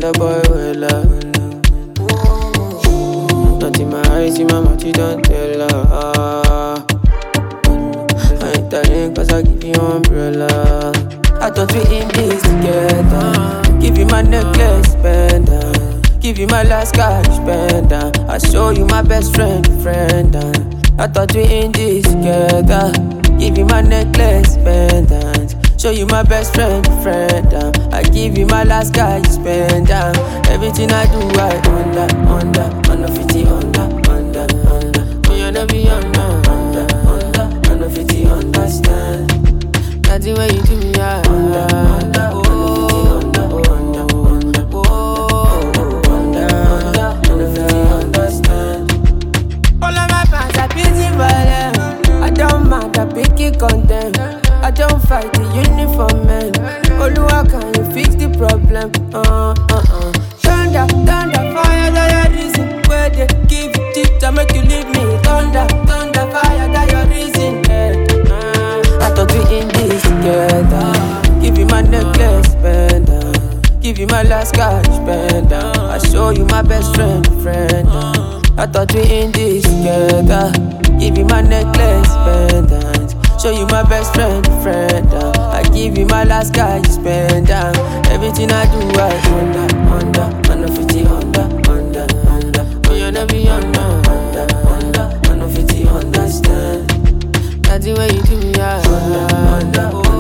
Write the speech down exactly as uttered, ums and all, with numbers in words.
the boy well up. Not in my eyes, in my mouth, you don't tell her. I ain't telling cause I give you umbrella. I thought we in this together. Give you my necklace, pendant. Give you my last cash, pendant. I show you my best friend, friend. I thought we in this together. Give you my necklace, pendant. Show you my best friend, friend. I give you my last cash, pendant. Everything I do, I under, under, under fifty, under, under, under. Oh, you never be under, under, under, under fifty, understand. Nothing when you do me, I under, under, oh, under, under, under, oh, under, under, under fifty, understand. All of my fans are busy for them. I don't mind, I pick it content. I don't fight the uniform man. Oluwa, can you fix the problem? Uh, uh, uh. Thunder, thunder, fire, that your reason. Where they give you tip to make you leave me. Thunder, thunder, fire, that your reason. Yeah. Uh, I thought we in this together. Give you my necklace, pendant. Give you my last cash, pendant. I show you my best friend, friend. I thought we in this together. Give you my necklace, pendant. Show you my best friend, friend. I give you my last cash, pendant. Everything I do, I under, under, under fifty, under, under, under. Oh, you never be under, under, under, under fifty, understand. Nothing when you do me, I under, under.